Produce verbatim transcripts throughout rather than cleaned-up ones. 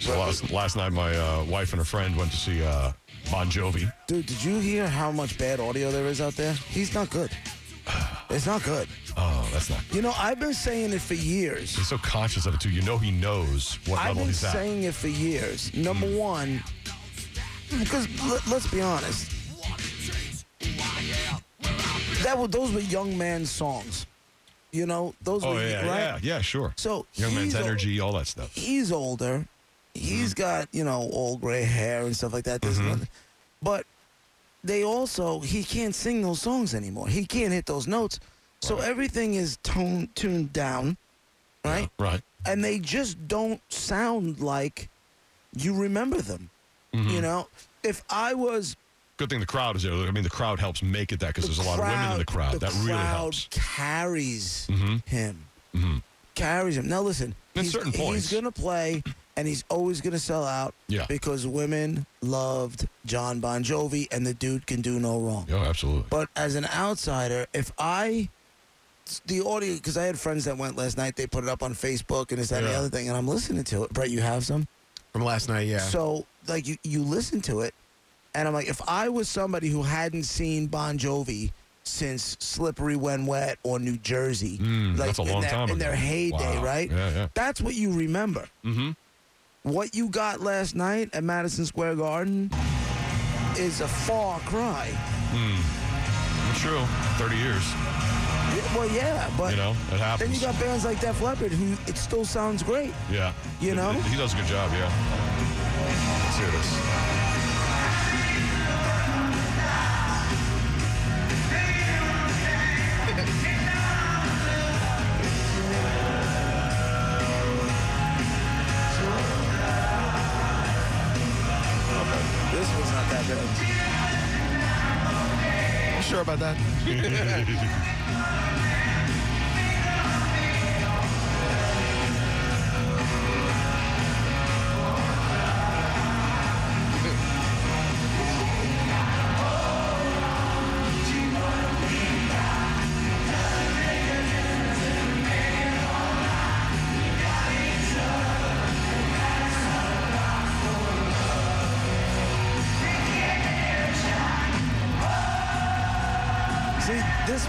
So last, last night, my uh, wife and her friend went to see uh, Bon Jovi. Dude, did you hear how much bad audio there is out there? He's not good. It's not good. Oh, that's not good. You know, I've been saying it for years. He's so conscious of it, too. You know he knows what I've level been he's at. saying it for years. Number mm. one, because let, let's be honest, that were, those were young man's songs. You know, those oh, were, yeah, right? yeah, yeah, sure. So young man's energy, all that stuff. He's older. He's mm. got, you know, old gray hair and stuff like that. Mm-hmm. But they also, he can't sing those songs anymore. He can't hit those notes. So right. everything is toned, tuned down, right? Yeah, right. And they just don't sound like you remember them. Mm-hmm. You know, if I was... Good thing the crowd is there. I mean, the crowd helps make it that because there's a lot of women in the crowd. The that crowd really helps. carries mm-hmm. him. Mm-hmm. Carries him. Now, listen. At he's, certain points. He's going to play, and he's always going to sell out yeah. because women loved John Bon Jovi, and the dude can do no wrong. Oh, absolutely. But as an outsider, if I... The audio, because I had friends that went last night, they put it up on Facebook and this, that, yeah. and the other thing, and I'm listening to it. Brett, you have some? From last night, yeah. So, like, you, you listen to it, and I'm like, if I was somebody who hadn't seen Bon Jovi since Slippery When Wet or New Jersey, mm, like that's a long in, their, time in their ago. heyday, Wow. right? Yeah, yeah. That's what you remember. Mm-hmm. What you got last night at Madison Square Garden is a far cry. Mm. True. thirty years. Yeah, well, yeah, but you know, it happens. Then you got bands like Def Leppard who it still sounds great. Yeah. You know? He does a good job, yeah. Let's hear this. This was not that bad. You sure about that? See, this...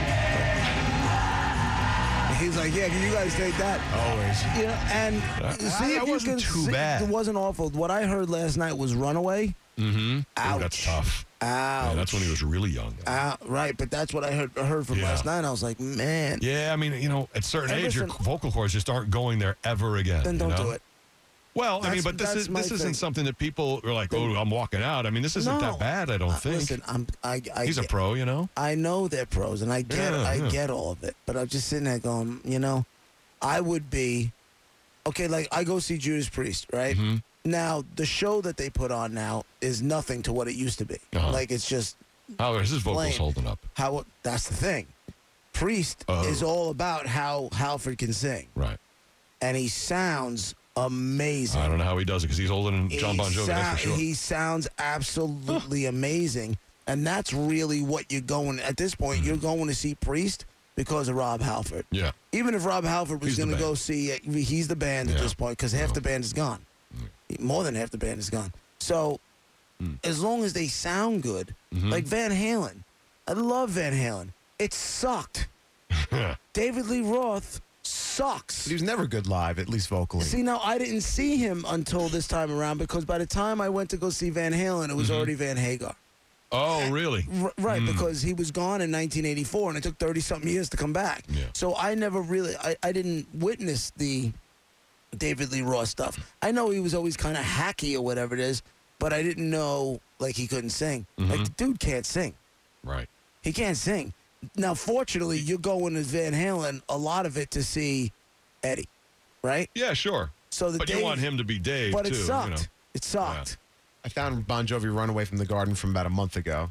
He's like, yeah, can you guys take that? Always. You know, and Uh, see that if you wasn't can too see- bad. It wasn't awful. What I heard last night was Runaway. Mm-hmm. Ouch. Ooh, that's tough. Ouch. Yeah, that's when he was really young. Uh, right, but that's what I heard heard from Yeah. last night. I was like, man. Yeah, I mean, you know, at a certain And age, your listen- vocal cords just aren't going there ever again. Then you don't know? do it. Well, I That's- mean, but this that's is my this isn't thing. something that people are like, oh, I'm walking out. I mean, this isn't No. that bad, I don't Uh, think. Listen, I'm, I, I He's a get, pro, you know? I know they're pros, and I get Yeah, I yeah. get all of it. But I'm just sitting there going, you know, I would be, okay, like, I go see Judas Priest, right? Mhm. Now, the show that they put on now is nothing to what it used to be. Uh-huh. Like, it's just How is his vocals Lame. holding up? how, that's the thing. Priest Oh. is all about how Halford can sing, Right. and he sounds amazing. I don't know how he does it because he's older than John He Bon Jovi, that's for sou- sure. He sounds absolutely amazing, and that's really what you're going. At this point, Mm-hmm. you're going to see Priest because of Rob Halford. Yeah. Even if Rob Halford was He's the going to go band. see, uh, he's the band at Yeah. this point because half Yeah. the band is gone. More than half the band is gone. So, Mm. as long as they sound good, Mhm. like Van Halen, I love Van Halen. It sucked. David Lee Roth sucks. But he was never good live, at least vocally. See, now, I didn't see him until this time around because by the time I went to go see Van Halen, it was Mhm. already Van Hagar. Oh, really? R- right, Mm. because he was gone in nineteen eighty-four, and it took thirty-something years to come back. Yeah. So I never really, I, I didn't witness the David Lee Roth stuff. I know he was always kind of hacky or whatever it is, but I didn't know, like, he couldn't sing. Like, the dude can't sing. Right. He can't sing. Now, fortunately, you're going to Van Halen, a lot of it to see Eddie, right? Yeah, sure. So the But Dave, you want him to be Dave, but too. it sucked. You know? It sucked. I found Bon Jovi Runaway from the Garden from about a month ago.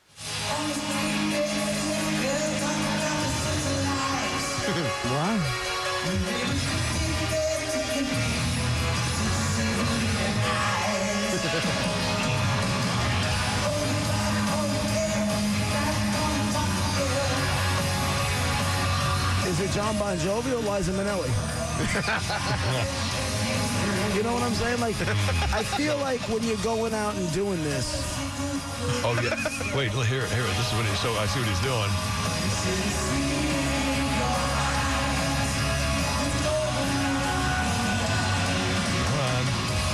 Wow. Is it John Bon Jovi or Liza Minnelli? You You know what I'm saying? Like, I feel like when you're going out and doing this, Oh, yeah. Wait, look, here, here. This is what he, so I see what he's doing. Come on.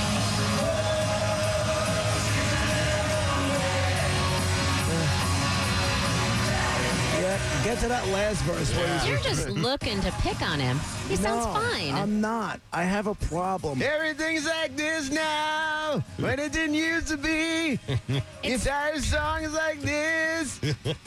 yeah, get to that last verse where he's You're just looking to pick on him. He sounds no, fine. I'm not. I have a problem. Everything's like this now, when it didn't used to be. Entire songs like this.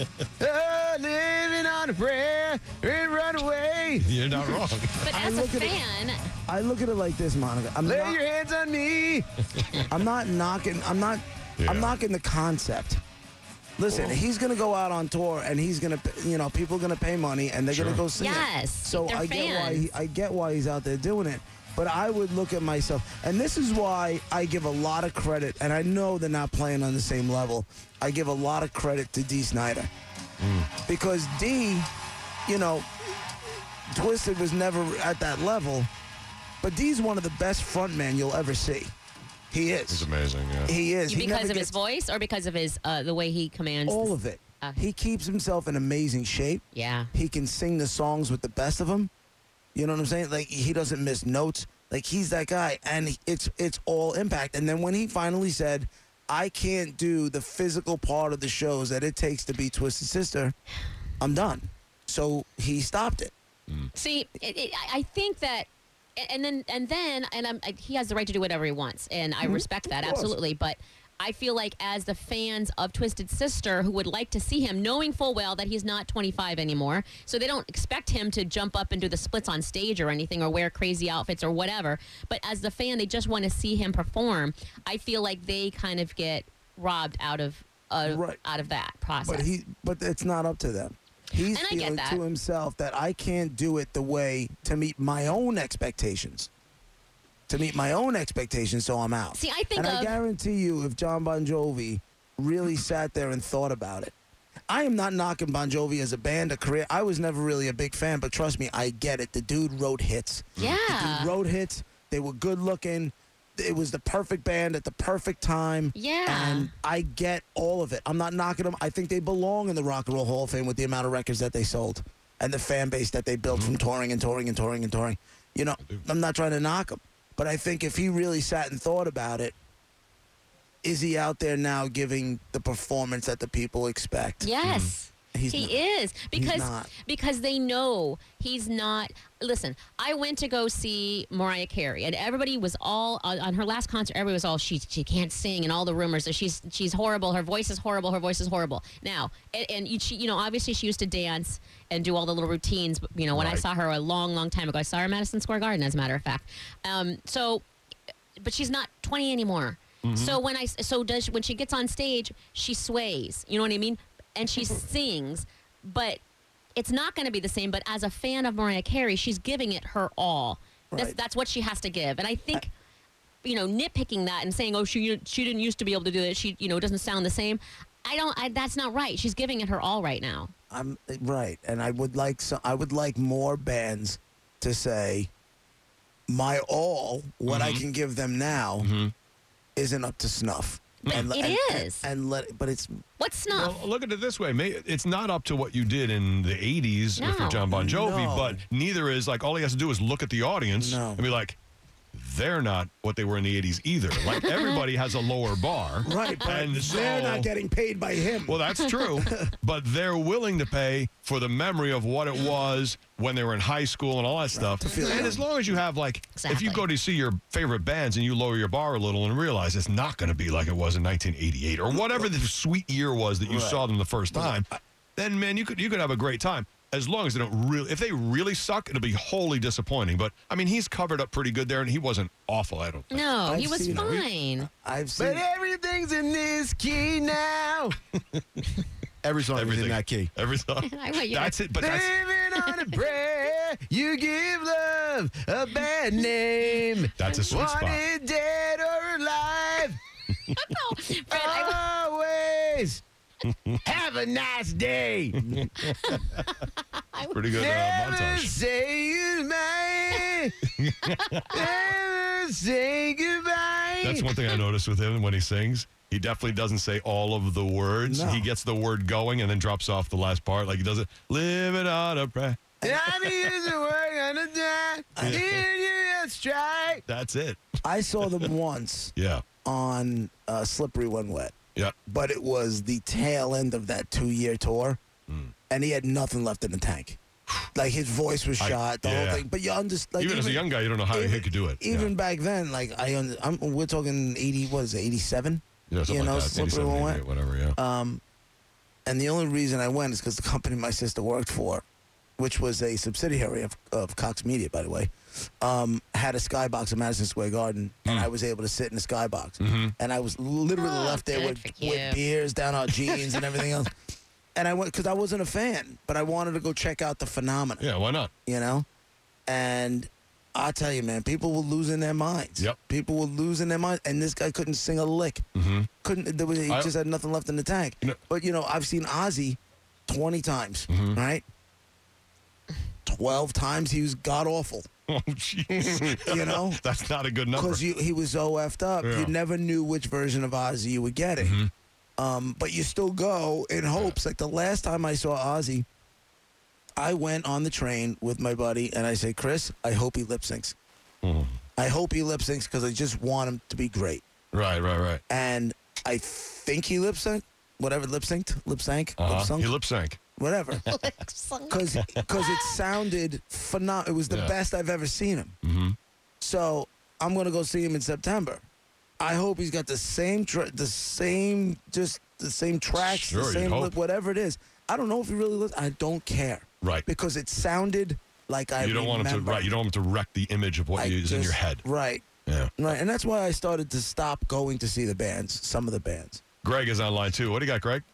Oh, living on a prayer and run away. You're not wrong. but I as a look at it- fan, I look at it like this, Monica. I'm Lay not, your hands on me. I'm not knocking. I'm not. Yeah. I'm knocking the concept. Listen, he's gonna go out on tour, and he's gonna, you know, people are gonna pay money, and they're Sure. gonna go see it. Yes, So they're I get why fans. he, I get why he's out there doing it. But I would look at myself, and this is why I give a lot of credit, and I know they're not playing on the same level. I give a lot of credit to Dee Snider because Dee, you know, Twisted was never at that level, but Dee's one of the best frontmen you'll ever see. He is. He's amazing, yeah. He is. He because never of his gets- voice or because of his uh, the way he commands all the- of it. Okay. He keeps himself in amazing shape. Yeah. He can sing the songs with the best of them. You know what I'm saying? Like, he doesn't miss notes. Like, he's that guy, and it's it's all impact. And then when he finally said, I can't do the physical part of the shows that it takes to be Twisted Sister, I'm done. So he stopped it. See, it, it, I I think that, and then and then, and I'm, I, he has the right to do whatever he wants, and I respect that course. absolutely. But I feel like as the fans of Twisted Sister who would like to see him, knowing full well that he's not twenty-five anymore, so they don't expect him to jump up and do the splits on stage or anything or wear crazy outfits or whatever. But as the fan, they just want to see him perform. I feel like they kind of get robbed out of uh, Right. out of that process. But he, but it's not up to them. He's And I get feeling that. to himself that I can't do it the way to meet my own expectations. To meet my own expectations, so I'm out. See, I think and I of- guarantee you, if John Bon Jovi really sat there and thought about it, I am not knocking Bon Jovi as a band, a career. I was never really a big fan, but trust me, I get it. The dude wrote hits. Yeah. The dude wrote hits. They were good looking. It was the perfect band at the perfect time. Yeah. And I get all of it. I'm not knocking them. I think they belong in the Rock and Roll Hall of Fame with the amount of records that they sold and the fan base that they built from touring and touring and touring and touring. You know, I'm not trying to knock them. But I think if he really sat and thought about it, is he out there now giving the performance that the people expect? Yes. He's he not. is because not. because they know he's not. Listen, I went to go see Mariah Carey, and everybody was all on, on her last concert. Everybody was all she she can't sing, and all the rumors that she's she's horrible. Her voice is horrible. Her voice is horrible. Now, and, and you, she, you know, obviously she used to dance and do all the little routines. But, you know, when I Right. saw her a long, long time ago, I saw her at Madison Square Garden, as a matter of fact. Um, so, but she's not twenty anymore. So when I so does when she gets on stage, she sways. You know what I mean? And she sings, but it's not going to be the same. But as a fan of Mariah Carey, she's giving it her all. That's, Right. that's what she has to give. And I think, you know, nitpicking that and saying, "Oh, she she didn't used to be able to do it. She, you know, doesn't sound the same." I don't. I, that's not right. She's giving it her all right now. I'm right, and I would like so, I would like more bands to say, my all, what I can give them now, isn't up to snuff. But and, it and, is. and, and let, but it's What's snuff? Well, look at it this way. May- It's not up to what you did in the eighties No. for John Bon Jovi, No. but neither is like all he has to do is look at the audience No. and be like, they're not what they were in the eighties either. Like everybody has a lower bar. right, but And they're so- not getting paid by him. Well, that's true, but they're willing to pay for the memory of what it was when they were in high school and all that stuff. feel And young. as long as you have, like, if Exactly. you go to see your favorite bands and you lower your bar a little and realize it's not going to be like it was in nineteen eighty-eight or whatever the sweet year was that you Right. saw them the first time, then, man, you could you could have a great time. As long as they don't really, if they really suck, it'll be wholly disappointing. But, I mean, he's covered up pretty good there, and he wasn't awful, I don't think. No, he I've was seen her. fine. I've seen. But everything's in this key now. Every song is in that key. Every song. I want you to- That's it, but that's... Living on a prayer, you give love a bad name. That's a sweet spot. Wanted dead or alive, No, Fred, I, always. Have a nice day. Pretty good uh, Never montage. say you're mine. Never to say goodbye. That's one thing I noticed with him when he sings. He definitely doesn't say all of the words. No. He gets the word going and then drops off the last part. Like he does it. Live it on a prayer. I need to work on the die. I need you to strike. That's it. I saw them once Yeah. on uh, Slippery When Wet, Yeah. but it was the tail end of that two-year tour, and he had nothing left in the tank. Like his voice was I- shot, the yeah. whole thing. But you understand, like, even, as a young guy, you don't know how he could do it. Even yeah. back then, like I, under, I'm, we're talking eighty, what is it, eighty-seven? Yeah, something you know, like that. Slippery eighty-seven, When Wet. eighty-eight, whatever, yeah. Um, and the only reason I went is because the company my sister worked for, which was a subsidiary of, of Cox Media, by the way, um, had a skybox in Madison Square Garden, and Hmm. I was able to sit in the skybox. Mm-hmm. And I was literally Oh, left there good with, for you. with beers down our jeans and everything else. And I went because I wasn't a fan, but I wanted to go check out the phenomenon, Yeah, why not? you know? And I tell you, man, people were losing their minds. Yep. People were losing their minds, and this guy couldn't sing a lick. Mm-hmm. Couldn't. There was, he I- just had nothing left in the tank. You know- but you know, I've seen Ozzy twenty times, Mhm. right? Twelve times he was god awful. Oh, jeez. You know? That's not a good number. Because he was so effed up, Yeah. you never knew which version of Ozzy you were getting. Mhm. Um, but you still go in hopes. Like the last time I saw Ozzy, I went on the train with my buddy, and I said, "Chris, I hope he lip syncs. Mhm. I hope he lip syncs because I just want him to be great." Right, right, right. And I think he lip synced, whatever lip synced, lip sync, Uh-huh. lip sunk, He lip sync. whatever. Because it sounded phenomenal. It was the Yeah. best I've ever seen him. Mm-hmm. So I'm gonna go see him in September. I hope he's got the same, tra- the same, just the same tracks, Sure, the you'd same, hope. lip, whatever it is. I don't know if he really lives. I don't care Right. because it sounded like I. you don't want him to remember. right. You don't want him to wreck the image of what I is in your just- head. Right, Yeah. right, and that's why I started to stop going to see the bands. Some of the bands. Greg is online too. What do you got, Greg?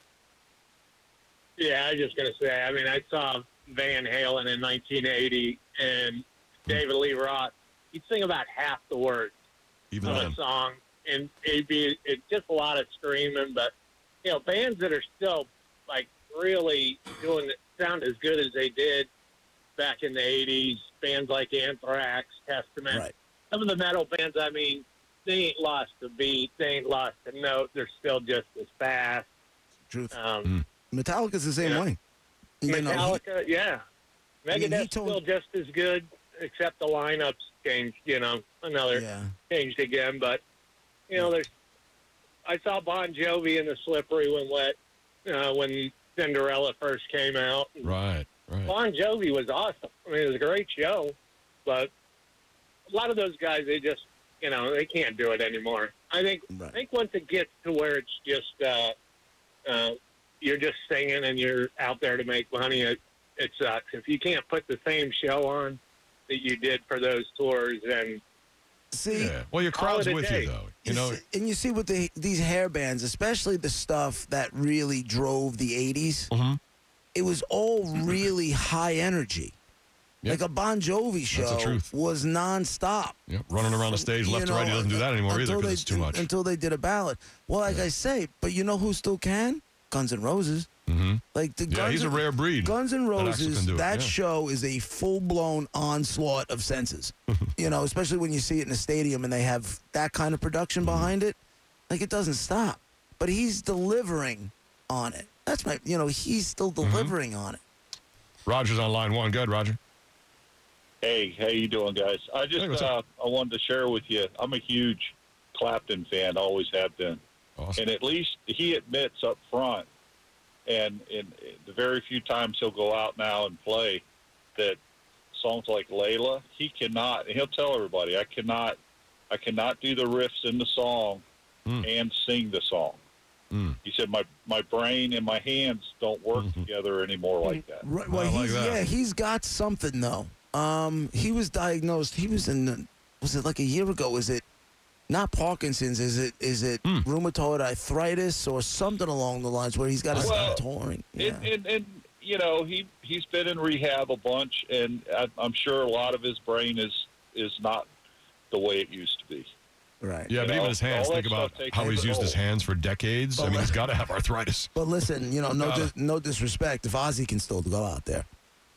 Yeah, I was just going to say, I mean, I saw Van Halen in nineteen eighty, and David Lee Roth, he'd sing about half the words Even of then. a song, and it'd be it's just a lot of screaming, but, you know, bands that are still, like, really doing it sound as good as they did back in the eighties, bands like Anthrax, Testament, Right. some of the metal bands, I mean, they ain't lost a beat, they ain't lost a note, they're still just as fast. Truth. Um, Metallica's the same Yeah. way. You know, he- Metallica, yeah. I mean, he Megadeth's told- still just as good, except the lineups changed, you know, another yeah. changed again. But, you know, there's, I saw Bon Jovi in the Slippery When Wet uh, when Cinderella first came out. Right, right. Bon Jovi was awesome. I mean, it was a great show, but a lot of those guys, they just, you know, they can't do it anymore. I think, Right. I think once it gets to where it's just, uh, uh, you're just singing and you're out there to make money, it, it sucks. If you can't put the same show on that you did for those tours, then See, Yeah. Well, your Call crowd's it a with day. you, though. You know, see- and you see with the these hair bands, especially the stuff that really drove the eighties, Mhm. it was all really high energy. Yep. Like a Bon Jovi show the truth. was nonstop. Yep, running around the stage You left to know, right. He doesn't do that anymore either until because they- it's too much. Until they did a ballad. Well, like I say, but you know who still can? Guns N' Roses. hmm Like the Yeah, Guns he's a N- rare breed. Guns N' that actually Roses, can do it, that yeah. show is a full-blown onslaught of senses. You know, especially when you see it in a stadium and they have that kind of production Mm-hmm. behind it. Like, it doesn't stop. But he's delivering on it. That's my, you know, he's still Mm-hmm. delivering on it. Roger's on line one. Good, Roger. Hey, how you doing, guys? I just Hey, what's uh, up? I wanted to share with you. I'm a huge Clapton fan, always have been, Awesome. and at least he admits up front, and in the very few times he'll go out now and play, that songs like Layla, he cannot. And he'll tell everybody, I cannot, I cannot do the riffs in the song Mm. and sing the song. Mm. He said, my my brain and my hands don't work Mhm. together anymore like that. Right, I well, like he's, that. yeah, he's got something, though. Um, he was diagnosed, he was in, the, was it like a year ago? Is it not Parkinson's? Is it is it Hmm. rheumatoid arthritis or something along the lines where he's got to Well, stop touring? Yeah. And, and, and you know, he he's been in rehab a bunch, and I, I'm sure a lot of his brain is is not the way it used to be. Right. Yeah, You but know, even his hands. all Think that about stuff takes how he's used his control. hands for decades. I mean, he's got to have arthritis. But listen, you know, no Gotta. dis- no disrespect. If Ozzy can still go out there,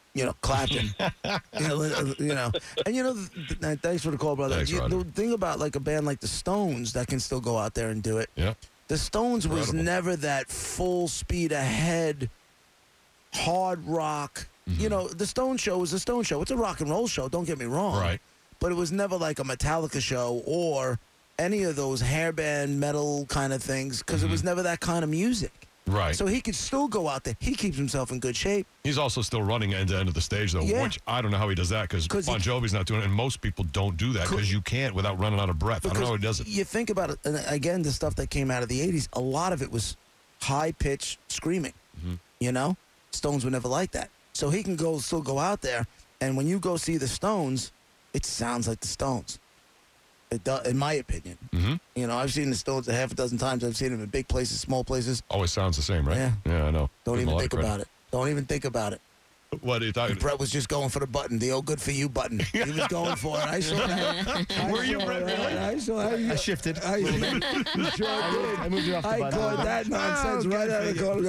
you know, Clapton. you, know, uh, you know, and you know, th- th- thanks for the call, brother. Thanks, You- Roger. the thing about like a band like the Stones that can still go out there and do it. Yeah. The Stones was Incredible. never that full speed ahead, hard rock. Mm-hmm. You know, the Stone Show was a Stone Show. It's a rock and roll show. Don't get me wrong. Right. But it was never like a Metallica show or any of those hairband metal kind of things because it was never that kind of music. Mm-hmm. Right. So he could still go out there. He keeps himself in good shape. He's also still running end to end of the stage, though, Yeah. which I don't know how he does that because 'Cause he- Bon Jovi's not doing it, and most people don't do that because you can't without running out of breath. I don't know how he does it. You think about it, and again, the stuff that came out of the eighties, a lot of it was high-pitched screaming. Mm-hmm. You know? Stones were never like that. So he can go still go out there, and when you go see the Stones, it sounds like the Stones. It does, in my opinion. Mm-hmm. You know, I've seen the Stones a half a dozen times. I've seen them in big places, small places. Always sounds the same, right? Yeah. Yeah, I know. Don't Give him a even lot think of credit. about it. Don't even think about it. What are you talking about? Brett was just going for the button, the old good for you button. He was going for it. I saw that. I Were you, saw Brett, that. really? I saw I shifted. I, a little bit. you sure I moved- did. I moved it off the I button. caught that nonsense Oh, right good out for of the you. corner.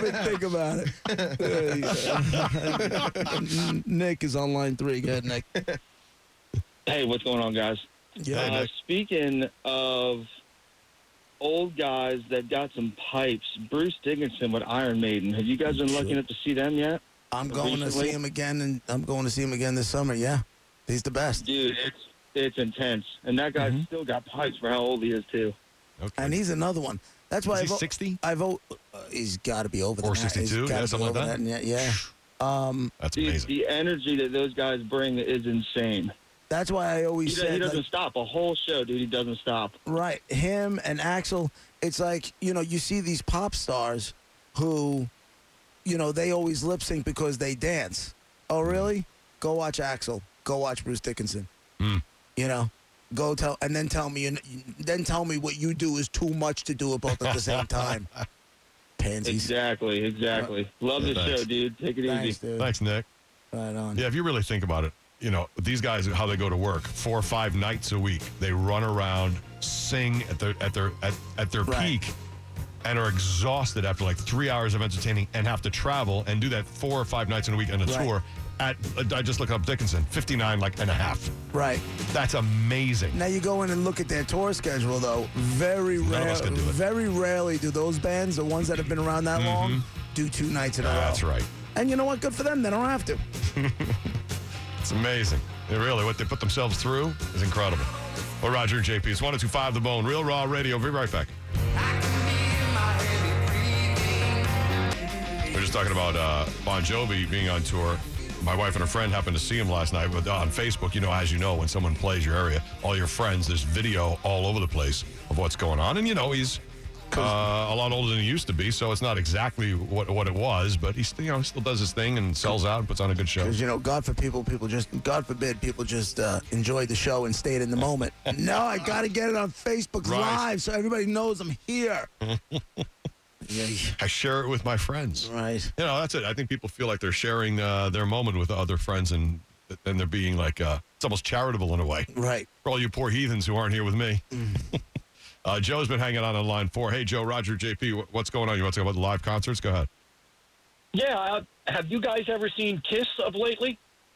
Don't even think about it. Nick is on line three. Go ahead, Nick. Hey, what's going on, guys? Yeah, Hey, uh, Nick. speaking of old guys that got some pipes, Bruce Dickinson with Iron Maiden. Have you guys been lucky Sure. enough to see them yet? I'm going to recently? see him again, and I'm going to see him again this summer. Yeah, he's the best, Dude, it's it's intense. And that guy's Mm-hmm. still got pipes for how old he is, too. Okay. and he's another one. That's why Is I he vote. sixty? I vote. Uh, he's got to be over Or that. He's sixty-two? gotta Yeah, be something like over that? Yeah, yeah. Um, That's Dude, amazing. the energy that those guys bring is insane. that's why I He, always does, he said, doesn't like, stop. A whole show, dude, he doesn't stop. right, him and Axel. It's like, you know, you see these pop stars who, you know, they always lip sync because they dance. Oh, really? Go watch Axel. Go watch Bruce Dickinson. Mm. You know, go tell, and then tell me, you then tell me what you do is too much to do it both at the same time. Pansies. Exactly, exactly. Love Yeah, the thanks. show, dude. Take it Thanks, easy. dude. Thanks, Nick. Right on. Yeah, if you really think about it, you know, these guys, how they go to work, four or five nights a week, they run around, sing at their at their at, at their Right. peak, and are exhausted after like three hours of entertaining, and have to travel and do that four or five nights in a week on a Right. tour. At I just looked up Dickinson, fifty-nine like and a half. Right. That's amazing. Now you go in and look at their tour schedule, though. Very None of rare, us can do it. very rarely do those bands, the ones that have been around that long, do two nights in a row. That's right. And you know what? Good for them. They don't have to. It's amazing. It really, what they put themselves through is incredible. Well, Roger and J P, it's one oh two point five The Bone, Real Raw Radio. We'll be right back. We're just talking about uh, Bon Jovi being on tour. My wife and her friend happened to see him last night but on Facebook. You know, as you know, when someone plays your area, all your friends, there's video all over the place of what's going on. And, you know, he's uh, a lot older than he used to be, so it's not exactly what what it was, but he still, you know, still does his thing and sells out and puts on a good show. Because, you know, God for people, people just, God forbid, people just uh, enjoyed the show and stayed in the moment. No, I got to get it on Facebook Right. Live so everybody knows I'm here. Yeah, I share it with my friends. right. You know, that's it. I think people feel like they're sharing uh, their moment with other friends, and and they're being like, uh, it's almost charitable in a way. Right. For all you poor heathens who aren't here with me. uh, Joe's been hanging on on line four. Hey, Joe, Roger, J P, wh- what's going on? You want to talk about the live concerts? Go ahead. Yeah, uh, have you guys ever seen Kiss of lately?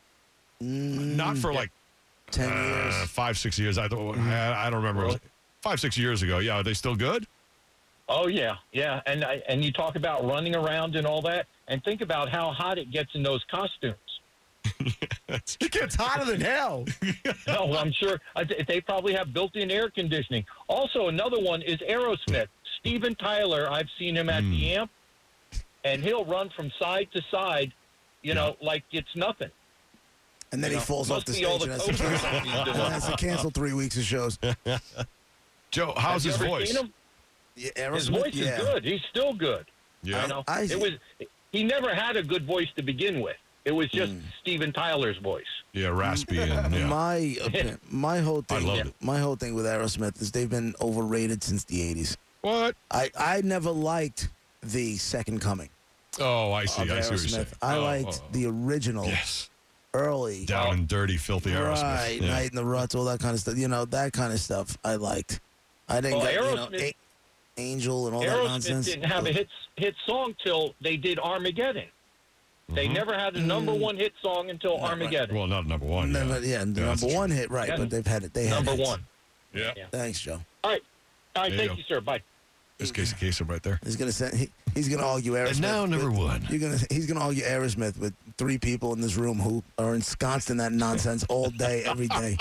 Not for like Ten uh, years. five, six years. I don't, I, I don't remember. It was five, six years ago. Yeah, are they still good? Oh yeah, yeah, and I, and you talk about running around and all that, and think about how hot it gets in those costumes. That's It gets hotter than hell. No, I'm sure uh, they probably have built-in air conditioning. Also, another one is Aerosmith. Steven Tyler, I've seen him at the amp, and he'll run from side to side, you know, like it's nothing. And then You he know, falls off must the be stage all and the has to coke or cancel, something he's and doing. has to cancel three weeks of shows. Joe, how's Have you his ever voice? seen him? Yeah, His Aerosmith, voice yeah. is good. He's still good. Yeah. You know, I- it was. He never had a good voice to begin with. It was just Mm. Steven Tyler's voice. Yeah, raspy and yeah. My opi- my whole I thing, loved it. my whole thing with Aerosmith is they've been overrated since the eighties. What? I I never liked the Second Coming Oh, I see. of I see what you're saying. Aerosmith. I Oh, liked oh, the original, yes. early, Down and dirty, filthy Aerosmith. right, Yeah. Night in the Ruts, all that kind of stuff. You know, that kind of stuff I liked. I didn't Well, get, you know, Aerosmith- A- Angel and all that Aerosmith nonsense. didn't have a hit hit song till they did Armageddon. They never had a number one hit song until Armageddon. Well, not number one. Never, yeah, yeah, the Yeah, that's number true. one hit, right? Yeah. But they've had it. They had Number hits. one. Yeah. Yeah. Thanks, Joe. All right. All right. There you Thank go. you, sir. Bye. There's Casey Kasem right there. He's gonna send. He, he's gonna argue Aerosmith. And now number with- one. You're gonna. He's gonna argue Aerosmith with three people in this room who are ensconced in that nonsense all day, every day.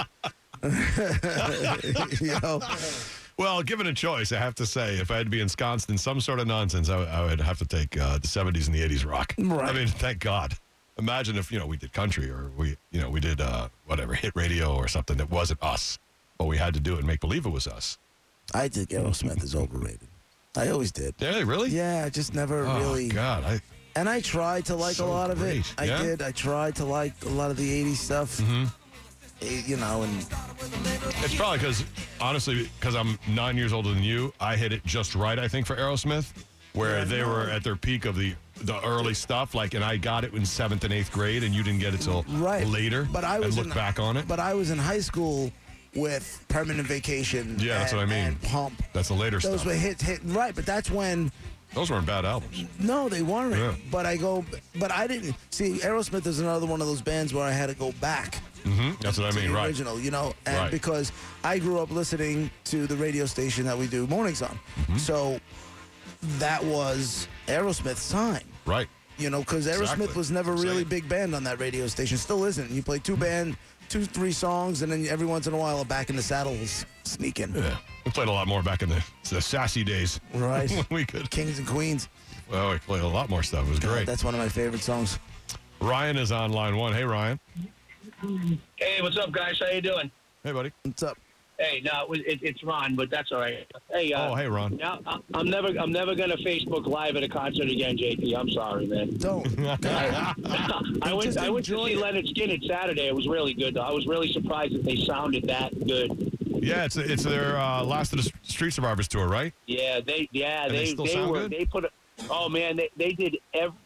you know. Well, given a choice, I have to say, if I had to be ensconced in some sort of nonsense, I, would- I would have to take uh, the seventies and the eighties rock. Right. I mean, thank God. Imagine if, you know, we did country or we, you know, we did uh, whatever, hit radio or something that wasn't us, but we had to do it and make believe it was us. I think Aerosmith is overrated. I always did. Yeah, really? Yeah, I just never Oh, really. God. I, And I tried to like So a lot of it. great. I Yeah? did. I tried to like a lot of the eighties stuff. Mm-hmm. You know, and it's probably because, honestly, because I'm nine years older than you, I hit it just right, I think, for Aerosmith, where Yeah, they no. were at their peak of the the early stuff, like, and I got it in seventh and eighth grade, and you didn't get it till right later. But I was and look in, back on it. But I was in high school with Permanent Vacation. Yeah, that's and- what I mean. And Pump. That's the later Those stuff. were hit hit right, but that's when. Those weren't bad albums. No, they weren't. Yeah. But I go, but I didn't see. Aerosmith is another one of those bands where I had to go back. hmm That's what I to mean, the right? original, you know, and Right. because I grew up listening to the radio station that we do mornings on, Mm-hmm. so that was Aerosmith's time. Right. You know, because Aerosmith Exactly. was never really Same. big band on that radio station. Still isn't. You play two band, two, three songs, and then every once in a while, a Back in the Saddle will s- sneak in. Yeah. We played a lot more back in the, the sassy days. Right. when we could. Kings and Queens. Well, we played a lot more stuff. It was great. That's one of my favorite songs. Ryan is on line one. Hey, Ryan. Hey, what's up, guys? How you doing? Hey, buddy. What's up? Hey, no, it, was- it, it's Ron, but that's all right. Hey, uh, Oh, hey, Ron. Now, I, I'm never, I'm never gonna Facebook Live at a concert again, J P. I'm sorry, man. Don't. I went, Just I went to enjoy see it. Leonard Skinner Saturday. It was really good, though. I was really surprised that they sounded that good. Yeah, it's it's their uh, Last of the Street Survivors tour, right? Yeah, they, yeah, And they they, still they sound were, good? they put, a, oh man, they, they did every,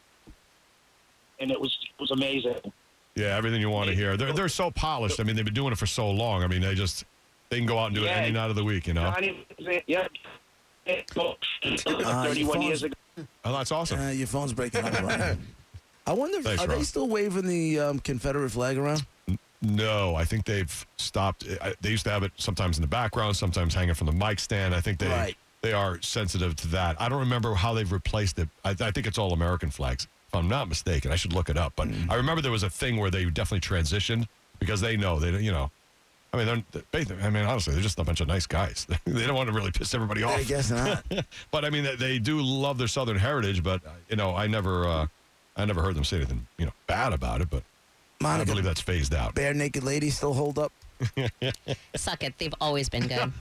and it was, it was amazing. Yeah, everything you want to hear. They're they're so polished. I mean, they've been doing it for so long. I mean, they just they can go out and do Yeah. it any night of the week. You know. Johnny, yeah, Uh, thirty-one years ago. Oh, that's awesome. Uh, your phone's breaking up, Ryan. I wonder, if, Thanks, are Ron. they still waving the um, Confederate flag around? No, I think they've stopped. I, they used to have it sometimes in the background, sometimes hanging from the mic stand. I think they Right. they are sensitive to that. I don't remember how they've replaced it. I, I think it's all American flags, if I'm not mistaken. I should look it up. But Mm. I remember there was a thing where they definitely transitioned because they know they don't. You know, I mean, they're, they, I mean, honestly, they're just a bunch of nice guys. They don't want to really piss everybody off. I guess not. But I mean, they, they do love their Southern heritage. But uh, you know, I never, uh, I never heard them say anything, you know, bad about it. But I Monica, believe that's phased out. Bare Naked Ladies still hold up? Suck it. They've always been good.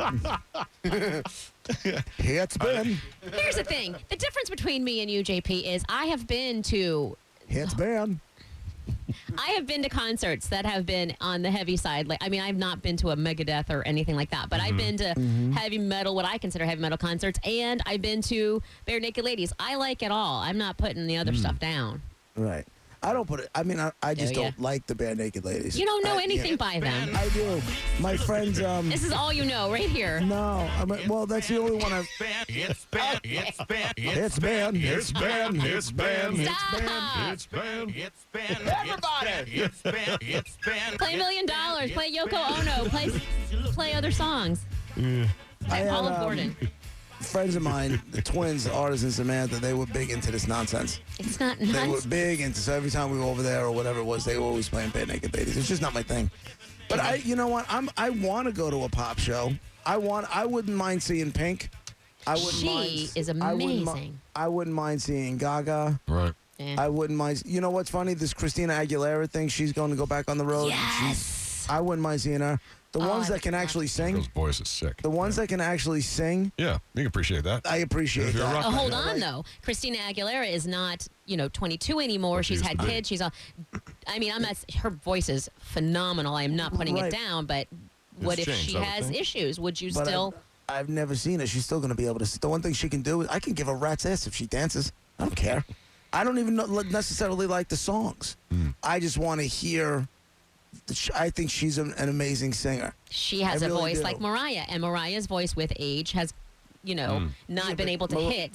It's been. Here's the thing. The difference between me and you, J P, is I have been to It's been. I have been to concerts that have been on the heavy side. Like, I mean, I've not been to a Megadeth or anything like that, but I've been to heavy metal, what I consider heavy metal concerts, and I've been to Bare Naked Ladies. I like it all. I'm not putting the other stuff down. Right. I don't put it. I mean, I, I just Oh, yeah. don't like the Bare Naked Ladies. You don't know I- anything yeah. by them. I do. My friends. Um. This is all you know right here. No. I mean, well, that's the only one I've. It's been, it's been, It's been. It's been. it's been, Stop. it's been. It's been everybody. It's been it's been Play Million Dollars. Play Yoko Ono. Play play other songs. I Play had, Paula um, Gordon. Friends of mine, the twins, Artis and Samantha, they were big into this nonsense. It's not They were nuts. big into. So every time we were over there or whatever it was, they were always playing Bare Naked Ladies. It's just not my thing. But I, you know what? I'm. I want to go to a pop show. I want. I wouldn't mind seeing Pink. I wouldn't She mind. is I wouldn't, mi- amazing. I wouldn't mind seeing Gaga. Right. Yeah. I wouldn't mind. You know what's funny? This Christina Aguilera thing. She's going to go back on the road. She's, Yes. I wouldn't mind seeing her. The Oh, ones I that can would love actually Those sing. voice is sick. The ones that can actually sing. Yeah, you can appreciate that. I appreciate If you're a that. rock Oh, hold You know, on, like- though. Christina Aguilera is not, you know, twenty-two anymore. But she She's used had to be. kids. She's all. I mean, I'm not. Her voice is phenomenal. I am not putting Right. it down. But what if changed, she I would has think. issues? Would you But still? I've, I've never seen her. She's still going to be able to. The one thing she can do is I can give a rat's ass if she dances. I don't care. I don't even know, necessarily like the songs. Hmm. I just want to hear. I think she's an, an amazing singer. She has I a really voice do. like Mariah, and Mariah's voice with age has, you know, Hmm. not Yeah, been but able to Mar- hit.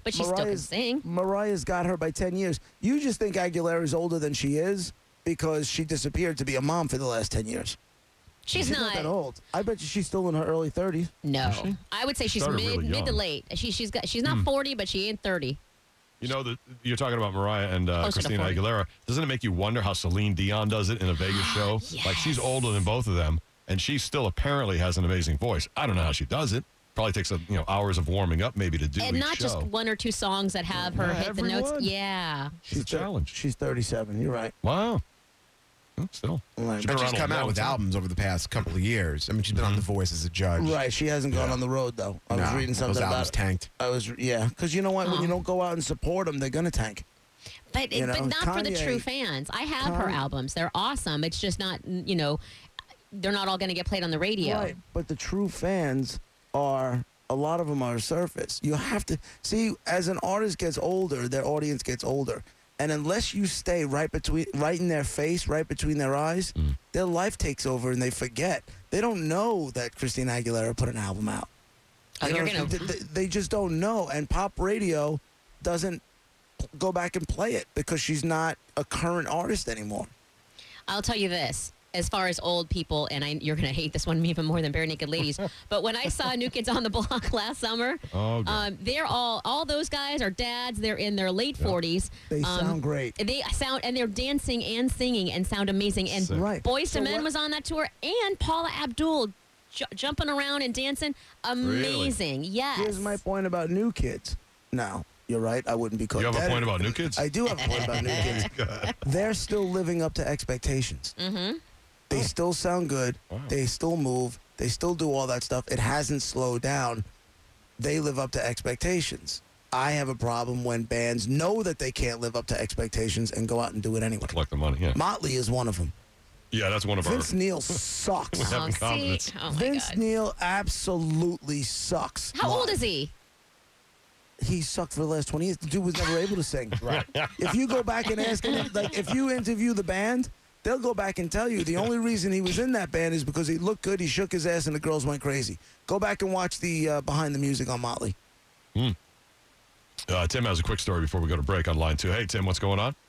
But she still can Mariah's- sing. Mariah's got her by ten years. You just think Aguilera's older than she is because she disappeared to be a mom for the last ten years. She's, not, not. that old. I bet you she's still in her early thirties. No, I would say she's Started mid really mid to young. late. She she's got she's not Hmm. forty, but she ain't thirty. You know, the, you're talking about Mariah and uh, Closer to Christina forty. Aguilera. Doesn't it make you wonder how Celine Dion does it in a Vegas show? Like, she's older than both of them, and she still apparently has an amazing voice. I don't know how she does it. Probably takes a, you know hours of warming up maybe to do And each not show. just one or two songs that have her Yeah, hit the notes. everyone. Yeah. She's a challenge. She's thirty-seven. You're right. Wow. Well, still. Right. She's been But she's around a come out long with time. albums over the past couple of years. I mean, she's been on The Voice as a judge. Right. She hasn't gone Yeah. on the road though. I was No, reading something those about albums it. tanked. I was yeah, because you know what? When you Oh. don't go out and support them, they're gonna tank. But You it, but know, not for the Kanye- true fans. I have her Kanye- albums. They're awesome. It's just not, you know, they're not all going to get played on the radio. Right. But the true fans are a lot of them are surface. You have to see as an artist gets older, their audience gets older. And unless you stay right between right in their face, right between their eyes, Mm. their life takes over and they forget. They don't know that Christina Aguilera put an album out. Oh, You you're know, gonna- they, they- they just don't know. And pop radio doesn't go back and play it because she's not a current artist anymore. I'll tell you this. As far as old people, and I, you're going to hate this one even more than Bare Naked Ladies, but when I saw New Kids on the Block last summer, Oh, good. um, they're all, all those guys are dads. They're in their late forties. They Um, sound great. They sound, and they're dancing and singing and sound amazing. And Sick. Right. Boyz So two Men what- was on that tour, and Paula Abdul ju- jumping around and dancing. Amazing. Yes. Here's my point about New Kids. Now, you're right. I wouldn't be caught You have a dead. point about New Kids? I do have a point about New Kids. They're still living up to expectations. Mm-hmm. They still sound good. Wow. They still move. They still do all that stuff. It hasn't slowed down. They live up to expectations. I have a problem when bands know that they can't live up to expectations and go out and do it anyway. Collect the money, yeah. Motley is one of them. Yeah, that's one of Vince our... Neil sucks. Having Oh, see? confidence. Oh, my Vince God. Neil absolutely sucks. How old live. is he? He sucked for the last twenty years. The dude was never able to sing. Right. If you go back and ask him, like, if you interview the band, they'll go back and tell you the only reason he was in that band is because he looked good, he shook his ass, and the girls went crazy. Go back and watch the uh, Behind the Music on Motley. Uh, Tim has a quick story before we go to break on line two. Hey, Tim, what's going on?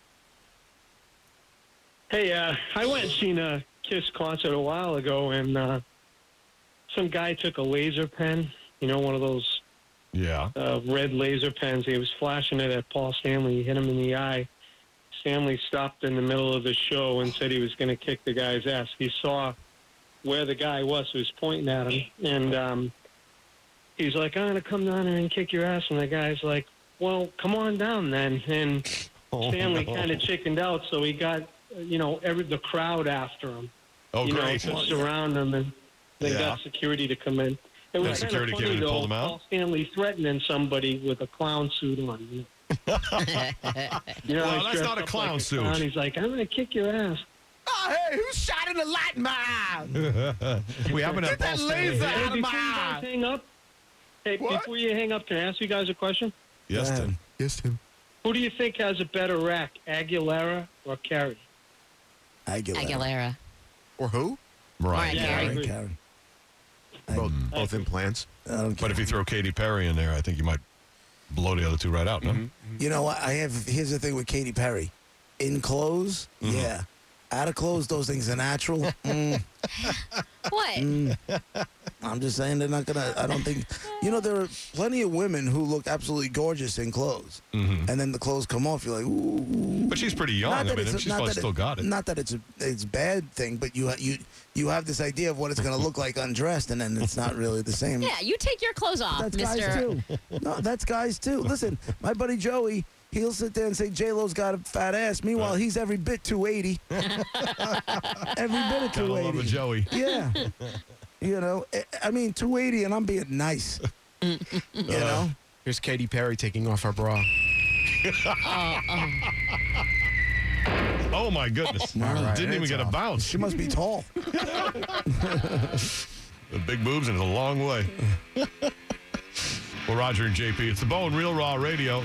Hey, uh, I went and seen a Kiss concert a while ago, and uh, some guy took a laser pen, you know, one of those Yeah. uh, red laser pens. He was flashing it at Paul Stanley. He hit him in the eye. Stanley stopped in the middle of the show and said he was going to kick the guy's ass. He saw where the guy was who was pointing at him, and um, he's like, I'm going to come down there and kick your ass. And the guy's like, well, come on down then. And Oh, Stanley no. kind of chickened out, so he got, uh, you know, every the crowd after him. Oh, you great. know, to surround him, and they Yeah. got security to come in. It was kind security of came funny, in and though, pulled him out? Paul Stanley threatening somebody with a clown suit on. You know, Well, he's that's dressed not a up clown like suit. clown. He's like, I'm going to kick your ass. Oh, hey, who's shot in the light mouth? we haven't had Get that Paul Stanley. laser Hey, out of before you my guys eye. hang up, hey, What? before you hang up, can I ask you guys a question? Yes, Go ahead. Tim. Yes, Tim. Who do you think has a better rack, Aguilera or Carey? Aguilera. Aguilera. Or who? Mariah Mariah Yeah, I Carey. agree. Carey. Both, Mm. both implants. I don't But care. if you throw Katy Perry in there, I think you might blow the other two right out, no? Mm-hmm. You know what? I have. Here's the thing with Katy Perry. In clothes, Mm-hmm. yeah. Out of clothes, those things are natural. Mm, What? mm. I'm just saying they're not gonna. I don't think. You know, there are plenty of women who look absolutely gorgeous in clothes, Mhm. and then the clothes come off. You're like, ooh. But she's pretty young. I mean, it's a- she's not probably that still got it. Not that it's a it's a bad thing, but you ha- you you have this idea of what it's gonna look like undressed, and then it's not really the same. Yeah, you take your clothes off, That's Mister guys too. No, that's guys too. Listen, my buddy Joey, he'll sit there and say J Lo's got a fat ass. Meanwhile, he's every bit two eighty. every bit of Gotta two love a eighty. Joey. Yeah. You know, I- I mean two eighty, and I'm being nice. You know. Here's Katy Perry taking off her bra. Oh, oh. Oh, my goodness. All right, Didn't even it's get a off. bounce. She must be tall. The big boobs and it's a long way. Well, Roger and J P, it's the Bone Real Raw Radio.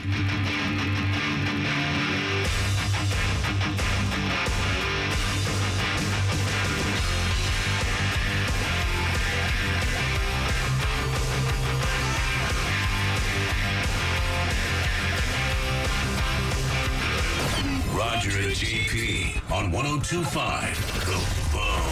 P on one oh two point five The Bone.